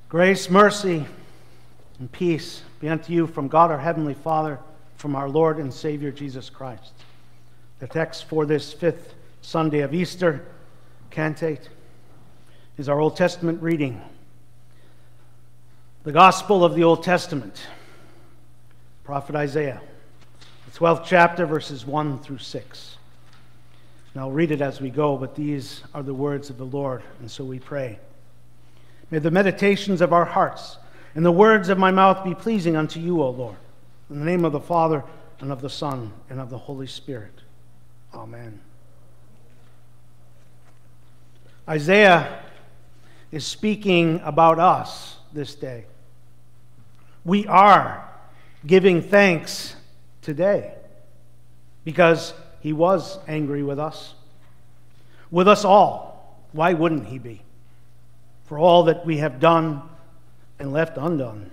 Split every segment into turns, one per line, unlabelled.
Grace, mercy, and peace be unto you from God our Heavenly Father, from our Lord and Savior Jesus Christ. The text for this fifth Sunday of Easter, Cantate, is our Old Testament reading. The Gospel of the Old Testament, Prophet Isaiah, the 12th chapter, verses 1 through 6. And I'll read it as we go, but these are the words of the Lord, and so we pray. May the meditations of our hearts and the words of my mouth be pleasing unto you, O Lord. In the name of the Father, and of the Son, and of the Holy Spirit. Amen. Isaiah is speaking about us this day. We are giving thanks today because he was angry with us all. Why wouldn't he be? For all that we have done and left undone.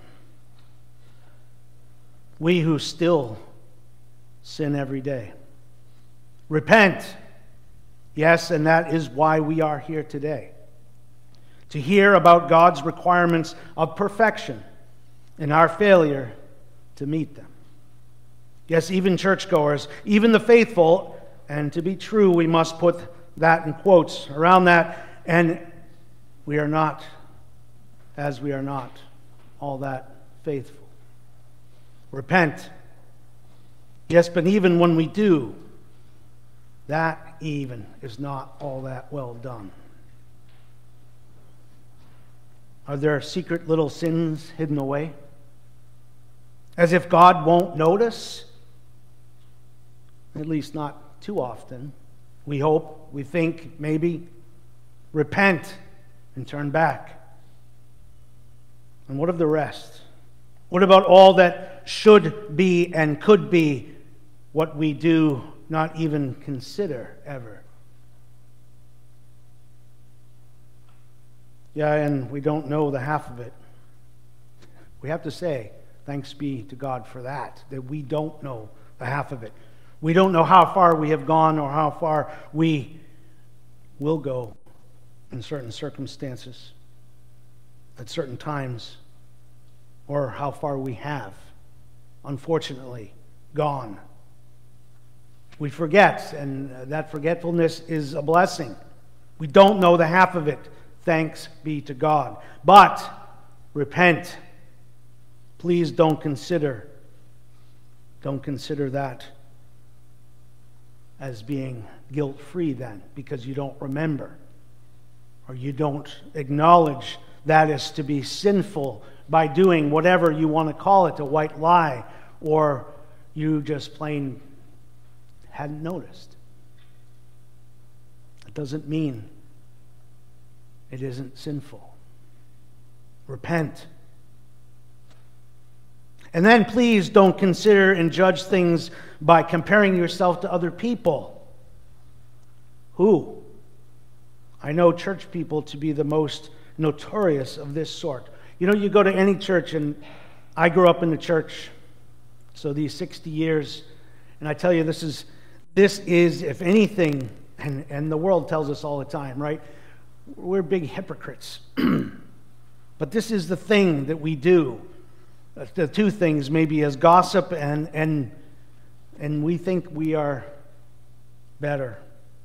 We who still sin every day. Repent. Yes, and that is why we are here today. To hear about God's requirements of perfection and our failure to meet them. Yes, even churchgoers, even the faithful, and to be true, we must put that in quotes around that, and we are not, as we are not, all that faithful. Repent. Yes, but even when we do, that even is not all that well done. Are there secret little sins hidden away? As if God won't notice? At least not too often. We hope, we think, maybe. Repent and turn back. And what of the rest? What about all that should be and could be what we do not even consider ever? Yeah, and we don't know the half of it. We have to say, thanks be to God for that we don't know the half of it. We don't know how far we have gone or how far we will go in certain circumstances, at certain times, or how far we have, unfortunately, gone. We forget, and that forgetfulness is a blessing. We don't know the half of it. Thanks be to God. But repent. Please don't consider that as being guilt-free then, because you don't remember, or you don't acknowledge that is to be sinful by doing whatever you want to call it, a white lie, or you just plain hadn't noticed. It doesn't mean it isn't sinful. Repent. And then please don't consider and judge things by comparing yourself to other people. Who? I know church people to be the most notorious of this sort. You know, you go to any church, and I grew up in the church, so these 60 years, and I tell you, this is, if anything, and the world tells us all the time, right? We're big hypocrites. But this is the thing that we do. The two things maybe as gossip and we think we are better.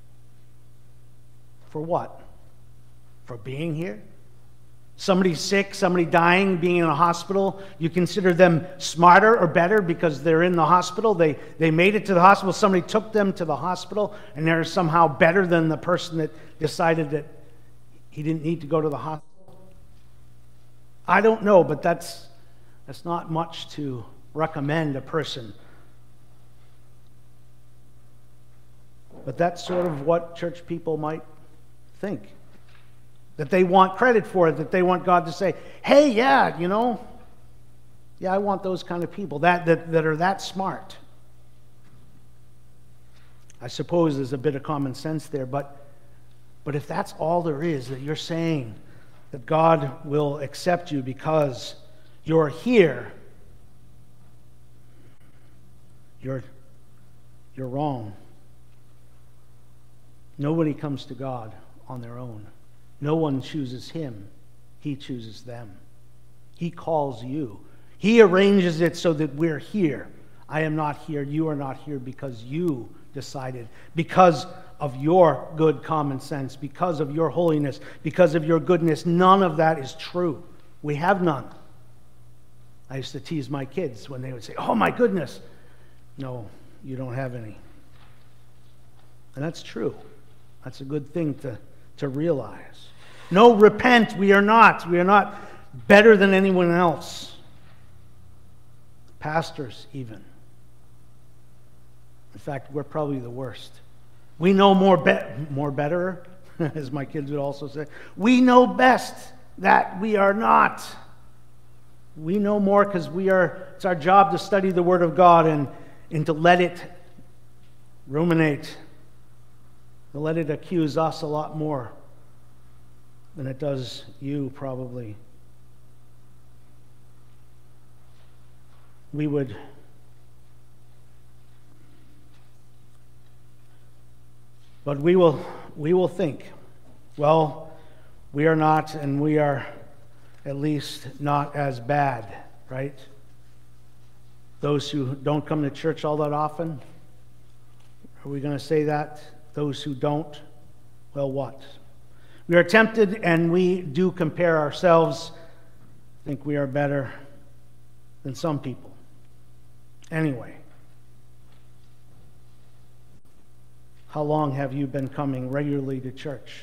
For what? For being here? Somebody's sick, somebody dying, being in a hospital, you consider them smarter or better because they're in the hospital. They made it to the hospital. Somebody took them to the hospital, and they're somehow better than the person that decided that he didn't need to go to the hospital. I don't know, but that's not much to recommend a person. But that's sort of what church people might think. That they want credit for it, that they want God to say, hey, yeah, I want those kind of people that are that smart. I suppose there's a bit of common sense there, but if that's all there is, that you're saying that God will accept you because you're here, you're wrong. Nobody comes to God on their own. No one chooses him. He chooses them. He calls you. He arranges it so that we're here. I am not here, you are not here because you decided, because of your good common sense, because of your holiness, because of your goodness. None of that is true. We have none. I used to tease my kids when they would say, "Oh my goodness." No, you don't have any. And that's true. That's a good thing to realize. No, repent. We are not. We are not better than anyone else. Pastors, even. In fact, we're probably the worst. We know more better, as my kids would also say. We know best that we are not. We know more because it's our job to study the Word of God and to let it ruminate, to let it accuse us a lot more than it does you, probably. But we will think, well, we are not, and we are at least not as bad, right? Those who don't come to church all that often, are we going to say that? Those who don't, well, what? We are tempted and we do compare ourselves, think we are better than some people. Anyway, how long have you been coming regularly to church?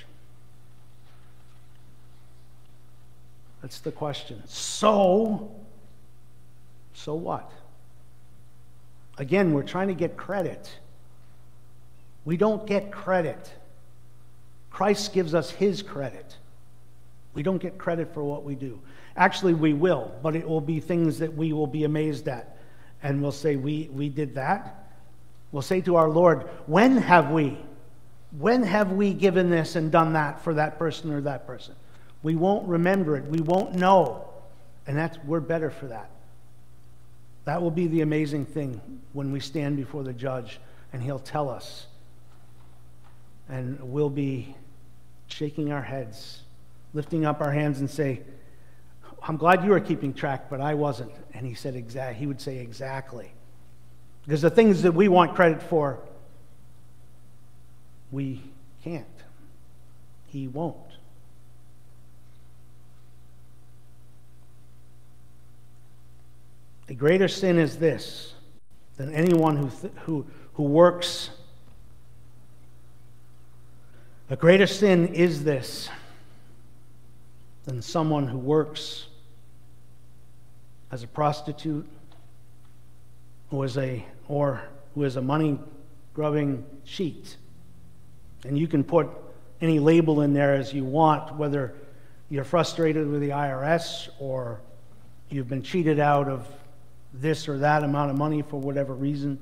That's the question. So what? Again, we're trying to get credit. We don't get credit. Christ gives us His credit. We don't get credit for what we do. Actually, we will, but it will be things that we will be amazed at. And we'll say, we did that. We'll say to our Lord, when have we given this and done that for that person or that person? We won't remember it. We won't know. And we're better for that. That will be the amazing thing when we stand before the judge and He'll tell us. And we'll be shaking our heads, lifting up our hands and say, I'm glad you were keeping track, but I wasn't. And he would say exactly. Because the things that we want credit for, we can't. He won't. A greater sin is this than anyone who works. A greater sin is this than someone who works as a prostitute or who is a money-grubbing cheat. And you can put any label in there as you want, whether you're frustrated with the IRS or you've been cheated out of this or that amount of money for whatever reason.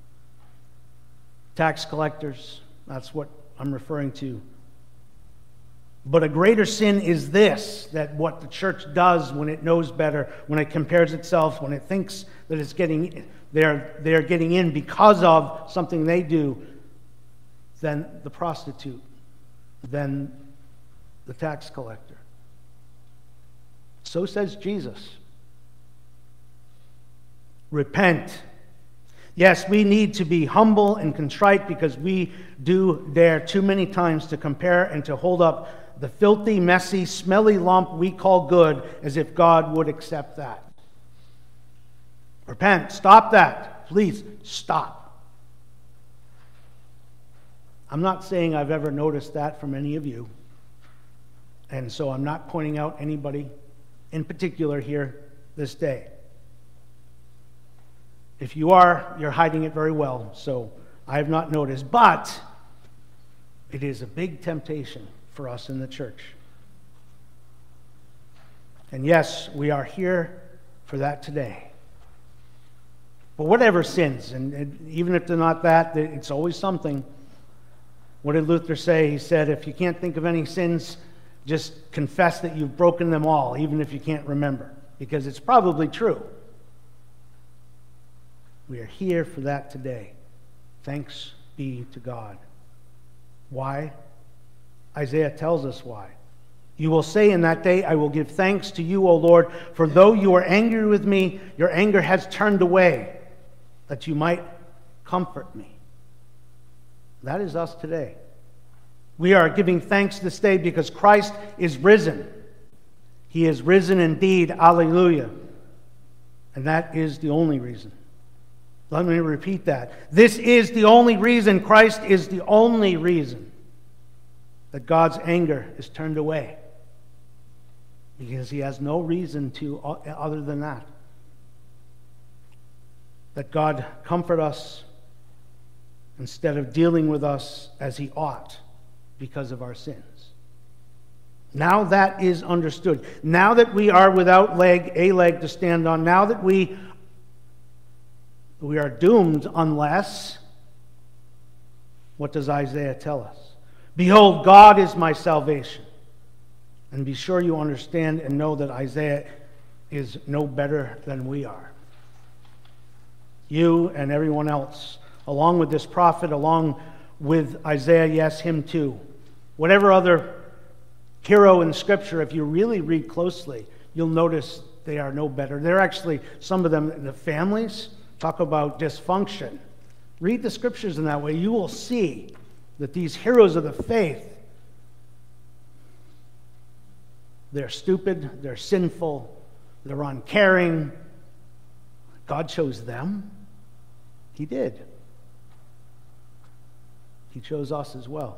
Tax collectors, that's what I'm referring to. But a greater sin is this, that what the church does when it knows better, when it compares itself, when it thinks that it's they're getting in because of something they do, than the prostitute, than the tax collector. So says Jesus. Repent. Yes, we need to be humble and contrite because we do dare too many times to compare and to hold up the filthy, messy, smelly lump we call good as if God would accept that. Repent. Stop that. Please stop. I'm not saying I've ever noticed that from any of you. And so I'm not pointing out anybody in particular here this day. If you are, you're hiding it very well, so I have not noticed. But it is a big temptation for us in the church. And yes, we are here for that today. But whatever sins, and even if they're not that, it's always something. What did Luther say? He said, if you can't think of any sins, just confess that you've broken them all, even if you can't remember, because it's probably true. We are here for that today. Thanks be to God. Why? Isaiah tells us why. You will say in that day, I will give thanks to you, O Lord, for though you are angry with me, your anger has turned away, that you might comfort me. That is us today. We are giving thanks this day because Christ is risen. He is risen indeed. Alleluia. And that is the only reason. Let me repeat that. This is the only reason. Christ is the only reason that God's anger is turned away. Because he has no reason to other than that. That God comfort us instead of dealing with us as he ought because of our sins. Now that is understood. Now that we are without a leg to stand on, now that we are doomed unless, what does Isaiah tell us? Behold, God is my salvation. And be sure you understand and know that Isaiah is no better than we are. You and everyone else, along with this prophet, along with Isaiah, yes, him too. Whatever other hero in Scripture, if you really read closely, you'll notice they are no better. They're actually, some of them, the families, talk about dysfunction. Read the Scriptures in that way. You will see that these heroes of the faith, they're stupid, they're sinful, they're uncaring. God chose them. He did. He chose us as well.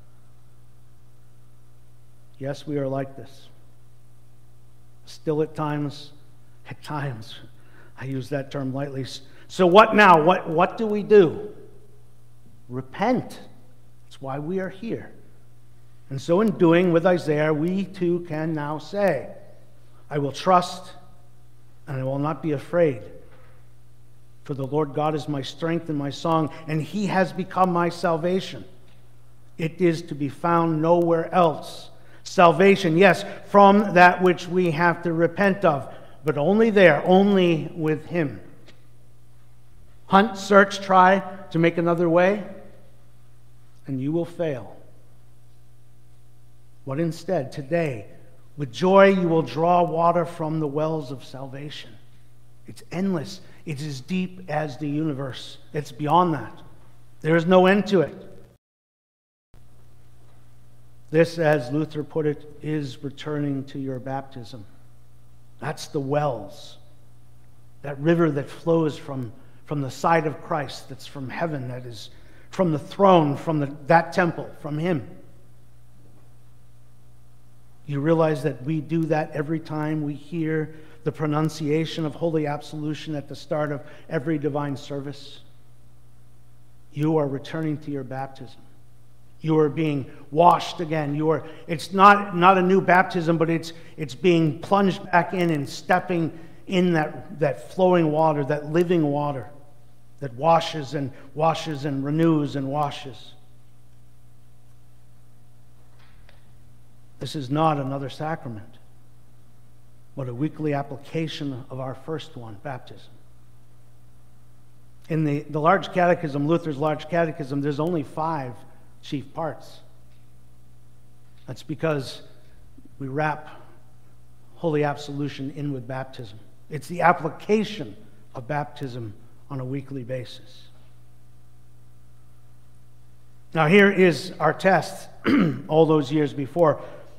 Yes, we are like this. Still at times, I use that term lightly. So what now? What do we do? Repent. That's why we are here. And so in doing with Isaiah, we too can now say, I will trust and I will not be afraid. For the Lord God is my strength and my song, and he has become my salvation. It is to be found nowhere else. Salvation, yes, from that which we have to repent of, but only there, only with him. Hunt, search, try to make another way, and you will fail. What instead, today, with joy you will draw water from the wells of salvation. It's endless. It's as deep as the universe. It's beyond that. There is no end to it. This, as Luther put it, is returning to your baptism. That's the wells. That river that flows from the side of Christ, that's from heaven, that is from the throne, from that temple, from him. You realize that we do that every time we hear the pronunciation of Holy Absolution at the start of every divine service? You are returning to your baptism. You are being washed again. It's not a new baptism, but it's being plunged back in and stepping in that flowing water, that living water that washes and renews and washes. This is not another sacrament, but a weekly application of our first one, baptism. In the large catechism, Luther's large catechism, there's only 5 chief parts. That's because we wrap Holy Absolution in with baptism. It's the application of baptism on a weekly basis. Now here is our test all those years before.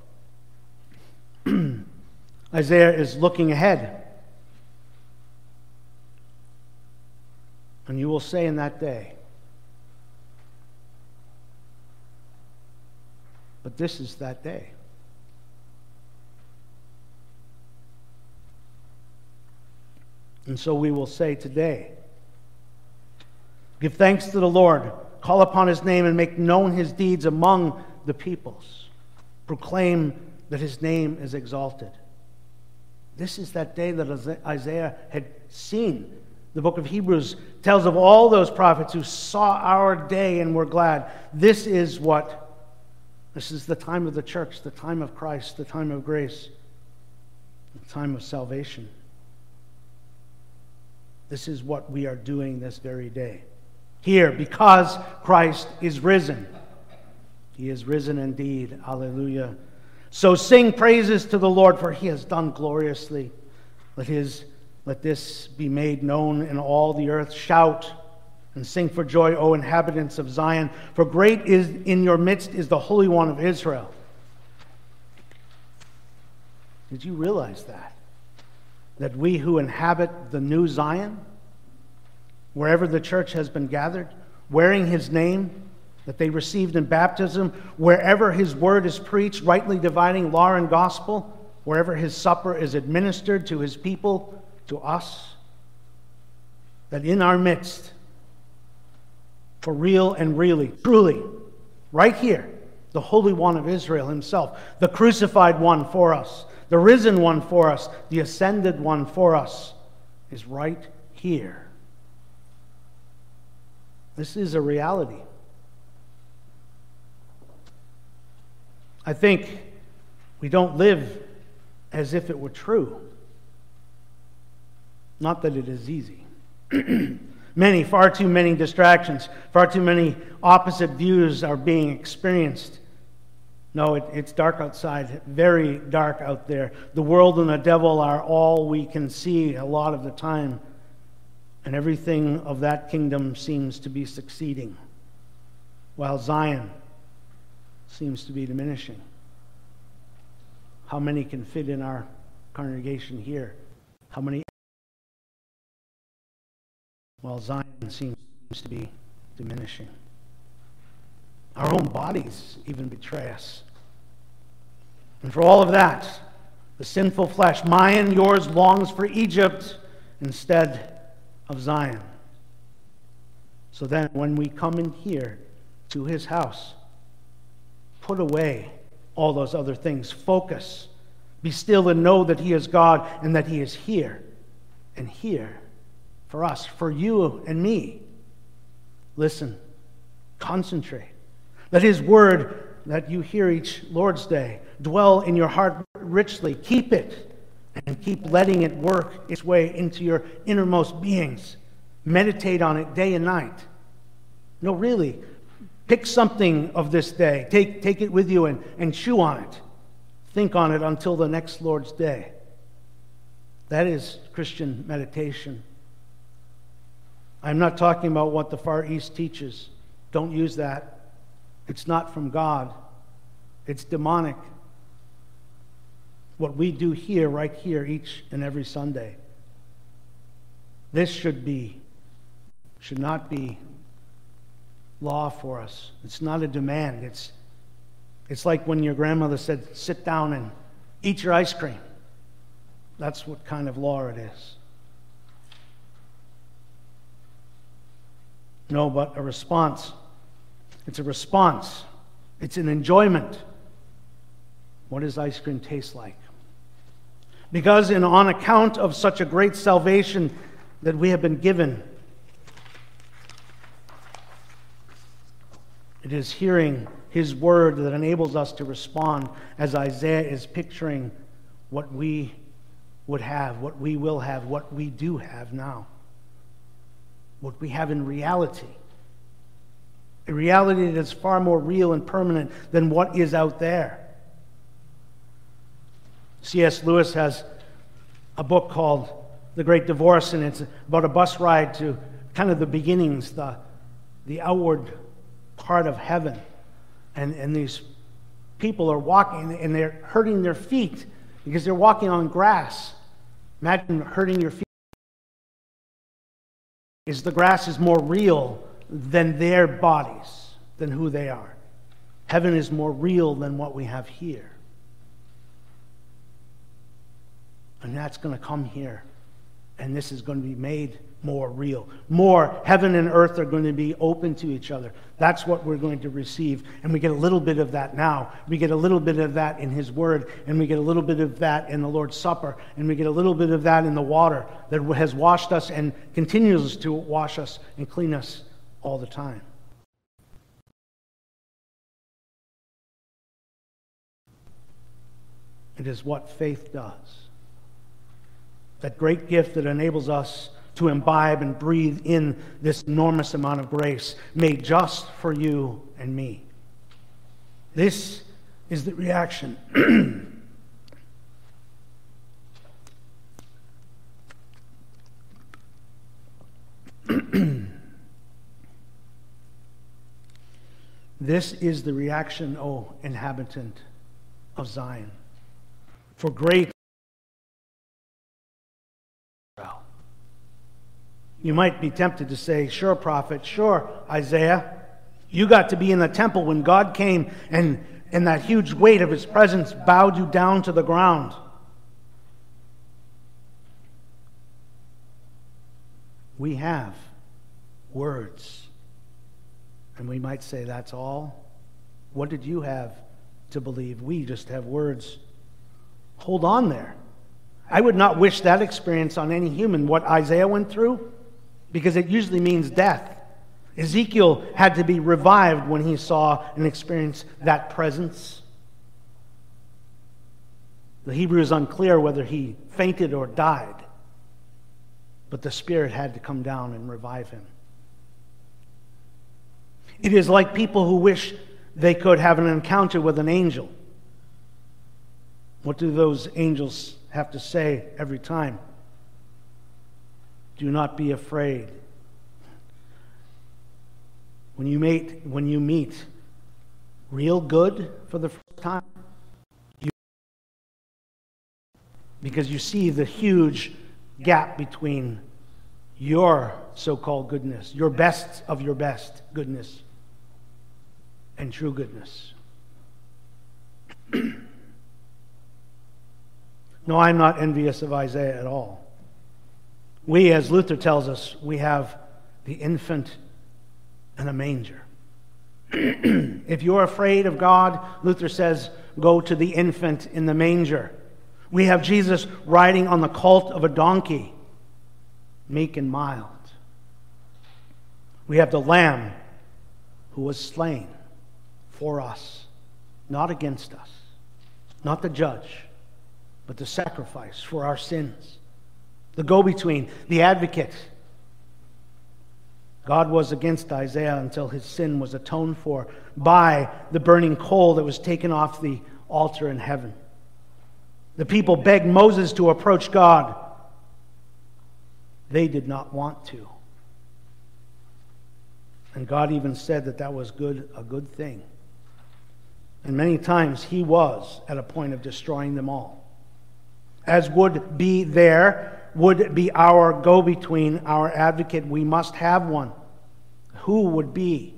Isaiah is looking ahead. And you will say in that day, but this is that day. And so we will say today, give thanks to the Lord, call upon his name and make known his deeds among the peoples. Proclaim that his name is exalted. This is that day that Isaiah had seen. The book of Hebrews tells of all those prophets who saw our day and were glad. This is the time of the church, the time of Christ, the time of grace, the time of salvation. This is what we are doing this very day. Here, because Christ is risen. He is risen indeed. Alleluia. So sing praises to the Lord, for he has done gloriously. Let this be made known in all the earth. Shout and sing for joy, O inhabitants of Zion, for great is in your midst is the Holy One of Israel. Did you realize that? That we who inhabit the new Zion, wherever the church has been gathered, wearing his name, that they received in baptism, wherever his word is preached, rightly dividing law and gospel, wherever his supper is administered to his people, to us, that in our midst, for real and really, truly, right here, the Holy One of Israel himself, the crucified one for us, the risen one for us, the ascended one for us, is right here. This is a reality. I think we don't live as if it were true. Not that it is easy. Far too many distractions, far too many opposite views are being experienced. No, it's dark outside, very dark out there. The world and the devil are all we can see a lot of the time. And everything of that kingdom seems to be succeeding, while Zion seems to be diminishing. How many can fit in our congregation here? How many? While Zion seems to be diminishing. Our own bodies even betray us. And for all of that, the sinful flesh, mine, yours, longs for Egypt instead of Zion. So then, when we come in here to his house, put away all those other things. Focus. Be still and know that he is God and that he is here. And here for us, for you and me. Listen. Concentrate. Let his word that you hear each Lord's Day dwell in your heart richly. Keep it. And keep letting it work its way into your innermost beings. Meditate on it day and night. No, really. Pick something of this day. Take it with you and chew on it. Think on it until the next Lord's Day. That is Christian meditation. I'm not talking about what the Far East teaches. Don't use that. It's not from God. It's demonic. What we do here, right here, each and every Sunday. This should not be law for us. It's not a demand. It's like when your grandmother said, sit down and eat your ice cream. That's what kind of law it is. No, but a response. It's a response. It's an enjoyment. What does ice cream taste like? Because on account of such a great salvation that we have been given, it is hearing his word that enables us to respond as Isaiah is picturing what we would have, what we will have, what we do have now. What we have in reality. A reality that is far more real and permanent than what is out there. C.S. Lewis has a book called The Great Divorce, and it's about a bus ride to kind of the beginnings, the outward part of heaven. And these people are walking, and they're hurting their feet because they're walking on grass. Imagine hurting your feet. The grass is more real than their bodies, than who they are. Heaven is more real than what we have here. And that's going to come here. And this is going to be made more real. More heaven and earth are going to be open to each other. That's what we're going to receive. And we get a little bit of that now. We get a little bit of that in his word. And we get a little bit of that in the Lord's Supper. And we get a little bit of that in the water that has washed us and continues to wash us and clean us all the time. It is what faith does. That great gift that enables us to imbibe and breathe in this enormous amount of grace made just for you and me. This is the reaction. This is the reaction, O inhabitant of Zion. For great Israel. You might be tempted to say, sure, prophet, sure, Isaiah, you got to be in the temple when God came and that huge weight of his presence bowed you down to the ground. We have words. And we might say, that's all? What did you have to believe? We just have words. Hold on there. I would not wish that experience on any human, what Isaiah went through, because it usually means death. Ezekiel had to be revived when he saw and experienced that presence. The Hebrew is unclear whether he fainted or died, but the Spirit had to come down and revive him. It is like people who wish they could have an encounter with an angel. What do those angels have to say every time? Do not be afraid. When you meet real good for the first time, because you see the huge gap between your so-called goodness, your best of your best goodness, and true goodness. No, I'm not envious of Isaiah at all. We, as Luther tells us, we have the infant in a manger. If you're afraid of God, Luther says, go to the infant in the manger. We have Jesus riding on the colt of a donkey, meek and mild. We have the Lamb who was slain for us, not against us, not the judge, but the sacrifice for our sins. The go-between, the advocate. God was against Isaiah until his sin was atoned for by the burning coal that was taken off the altar in heaven. The people begged Moses to approach God. They did not want to. And God even said that was a good thing. And many times he was at a point of destroying them all. As would be our go-between, our advocate, we must have one. Who would be?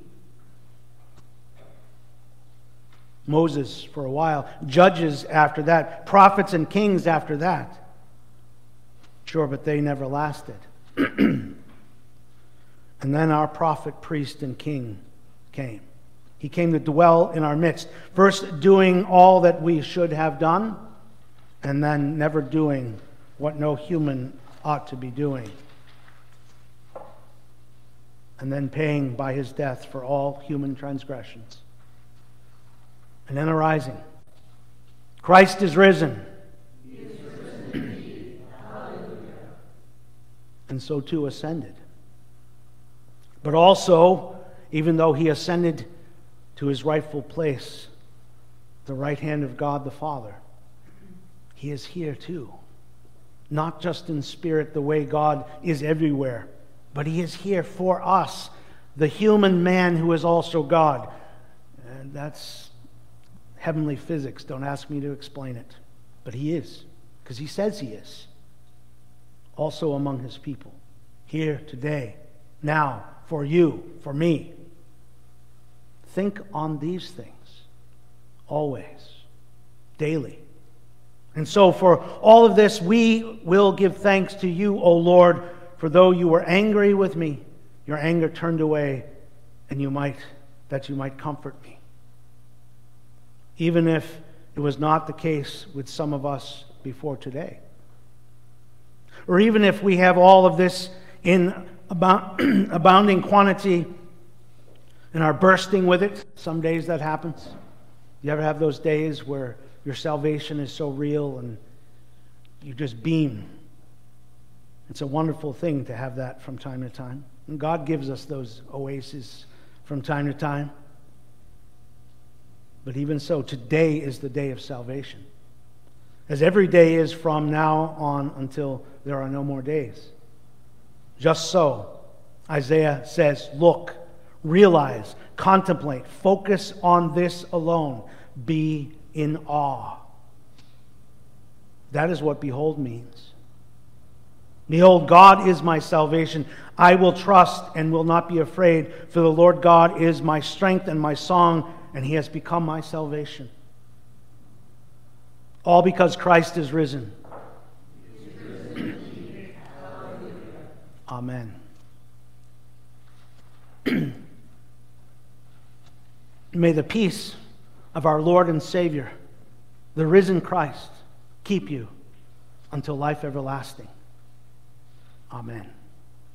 Moses for a while, judges after that, prophets and kings after that. Sure, but they never lasted. And then our prophet, priest, and king came. He came to dwell in our midst, first doing all that we should have done, and then never doing what no human ought to be doing. And then paying by his death for all human transgressions. And then arising. Christ is risen.
He is risen indeed. Hallelujah.
And so too ascended. But also, even though he ascended to his rightful place, the right hand of God the Father, he is here too. Not just in spirit the way God is everywhere, but he is here for us, the human man who is also God. And that's heavenly physics. Don't ask me to explain it. But he is, because he says he is. Also among his people. Here, today, now, for you, for me. Think on these things. Always. Daily. And so for all of this, we will give thanks to you, O Lord, for though you were angry with me, your anger turned away, and you might comfort me. Even if it was not the case with some of us before today. Or even if we have all of this in abounding quantity and are bursting with it. Some days that happens. You ever have those days where your salvation is so real and you just beam? It's a wonderful thing to have that from time to time. And God gives us those oases from time to time. But even so, today is the day of salvation, as every day is from now on until there are no more days. Just so, Isaiah says, look, realize, contemplate, focus on this alone. Be in awe. That is what behold means. Behold, God is my salvation. I will trust and will not be afraid, for the Lord God is my strength and my song, and he has become my salvation. All because Christ is risen. Amen. May the peace of our Lord and Savior, the risen Christ, keep you until life everlasting. Amen.